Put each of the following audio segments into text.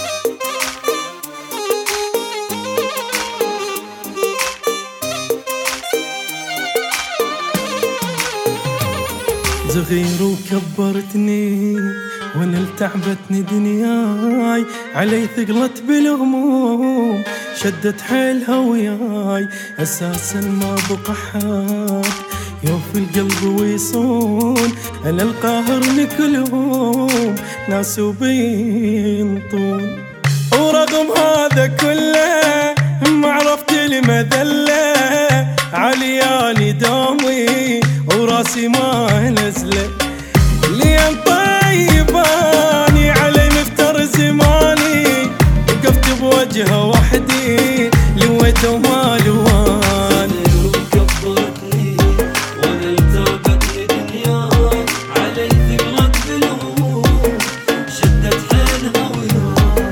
صغير وكبرتني وانا التعبتني دنياي، علي ثقلت بالهموم شدت حيلها وياي، اساسا ما بقى حد يوفي القلب ويصون، انا القاهر كلهم ناس وبينطون، ورغم هذا كله ما عرفت المذله، علياني دومي وراسي ما نزله، لين طيباني علي مفتر زماني، وقفت بوجهه وحدي لويته وما لوان. وكبرتني وانا التابتني دنياي، علي ثقلت بالهموم شدت حيلها وياي.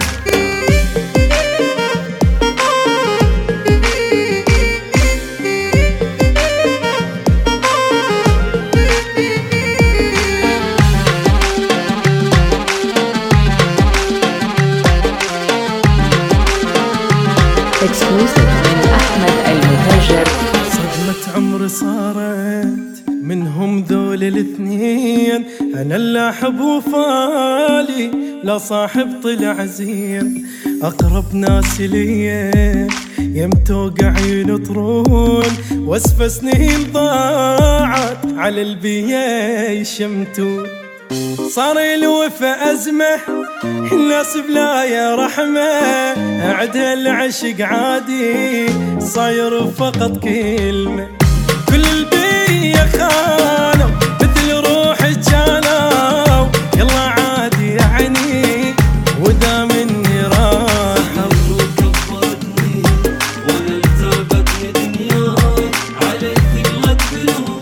اكسكلوسيف من أحمد المهاجر. صدمة عمري صارت منهم ذول الاثنين، أنا اللي أحب وفالي لا صاحب طلع زين، أقرب ناس لي يم توقع ينطرون، واسفة سنين ضاعت على البيا يشمتون، صار الوفا أزمة الناس بلا يا رحمة، عدها العشق عادي صاير فقط كلمة، كل البيا خانوا مثل روحي جانوا، يلا عادي يعني ودا مني راحوا. وكبرتني وانا التابتني دنياي، علي ثقلت بالهموم